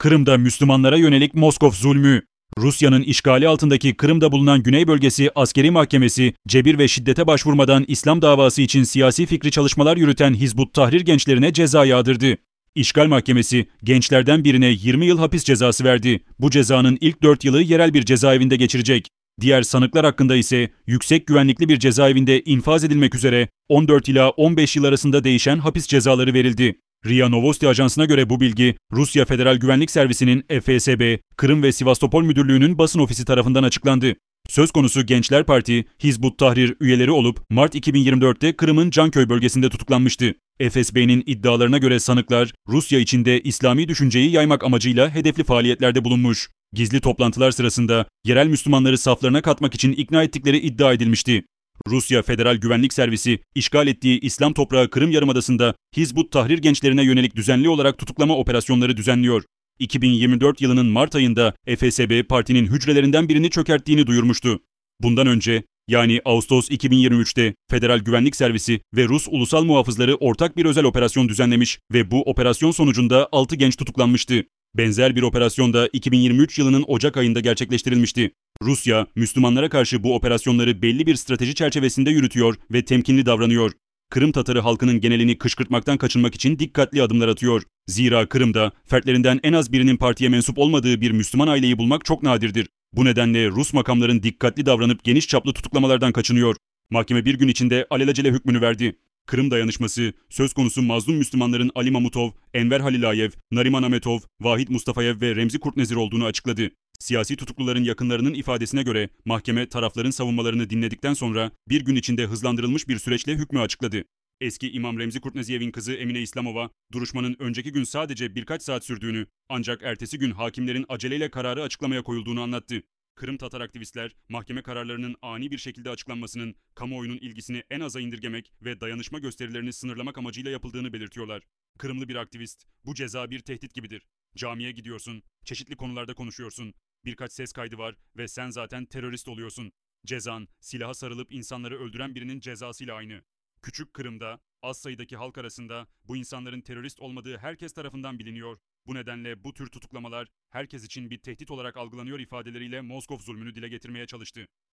Kırım'da Müslümanlara yönelik Moskov zulmü. Rusya'nın işgali altındaki Kırım'da bulunan Güney Bölgesi Askeri Mahkemesi, cebir ve şiddete başvurmadan İslam davası için siyasi fikri çalışmalar yürüten Hizbut Tahrir gençlerine ceza yağdırdı. İşgal Mahkemesi, gençlerden birine 20 yıl hapis cezası verdi. Bu cezanın ilk 4 yılı yerel bir cezaevinde geçirecek. Diğer sanıklar hakkında ise yüksek güvenlikli bir cezaevinde infaz edilmek üzere 14 ila 15 yıl arasında değişen hapis cezaları verildi. RIA Novosti ajansına göre bu bilgi, Rusya Federal Güvenlik Servisi'nin FSB, Kırım ve Sivastopol Müdürlüğü'nün basın ofisi tarafından açıklandı. Söz konusu Gençler Parti, Hizbut Tahrir üyeleri olup Mart 2024'te Kırım'ın Canköy bölgesinde tutuklanmıştı. FSB'nin iddialarına göre sanıklar, Rusya içinde İslami düşünceyi yaymak amacıyla hedefli faaliyetlerde bulunmuş. Gizli toplantılar sırasında yerel Müslümanları saflarına katmak için ikna ettikleri iddia edilmişti. Rusya Federal Güvenlik Servisi, işgal ettiği İslam toprağı Kırım Yarımadası'nda Hizbut Tahrir gençlerine yönelik düzenli olarak tutuklama operasyonları düzenliyor. 2024 yılının Mart ayında FSB partinin hücrelerinden birini çökerttiğini duyurmuştu. Bundan önce, yani Ağustos 2023'te Federal Güvenlik Servisi ve Rus ulusal muhafızları ortak bir özel operasyon düzenlemiş ve bu operasyon sonucunda 6 genç tutuklanmıştı. Benzer bir operasyon da 2023 yılının Ocak ayında gerçekleştirilmişti. Rusya, Müslümanlara karşı bu operasyonları belli bir strateji çerçevesinde yürütüyor ve temkinli davranıyor. Kırım Tatarı halkının genelini kışkırtmaktan kaçınmak için dikkatli adımlar atıyor. Zira Kırım'da fertlerinden en az birinin partiye mensup olmadığı bir Müslüman aileyi bulmak çok nadirdir. Bu nedenle Rus makamların dikkatli davranıp geniş çaplı tutuklamalardan kaçınıyor. Mahkeme bir gün içinde alelacele hükmünü verdi. Kırım dayanışması, söz konusu mazlum Müslümanların Ali Mamutov, Enver Halilayev, Nariman Ametov, Vahid Mustafayev ve Remzi Kurtnezir olduğunu açıkladı. Siyasi tutukluların yakınlarının ifadesine göre mahkeme tarafların savunmalarını dinledikten sonra bir gün içinde hızlandırılmış bir süreçle hükmü açıkladı. Eski İmam Remzi Kurtneziyev'in kızı Emine İslamova, duruşmanın önceki gün sadece birkaç saat sürdüğünü ancak ertesi gün hakimlerin aceleyle kararı açıklamaya koyulduğunu anlattı. Kırım Tatar aktivistler, mahkeme kararlarının ani bir şekilde açıklanmasının kamuoyunun ilgisini en aza indirgemek ve dayanışma gösterilerini sınırlamak amacıyla yapıldığını belirtiyorlar. Kırımlı bir aktivist, bu ceza bir tehdit gibidir. Camiye gidiyorsun, çeşitli konularda konuşuyorsun, birkaç ses kaydı var ve sen zaten terörist oluyorsun. Cezan, silaha sarılıp insanları öldüren birinin cezasıyla aynı. Küçük Kırım'da, az sayıdaki halk arasında bu insanların terörist olmadığı herkes tarafından biliniyor. Bu nedenle bu tür tutuklamalar herkes için bir tehdit olarak algılanıyor ifadeleriyle Moskov zulmünü dile getirmeye çalıştı.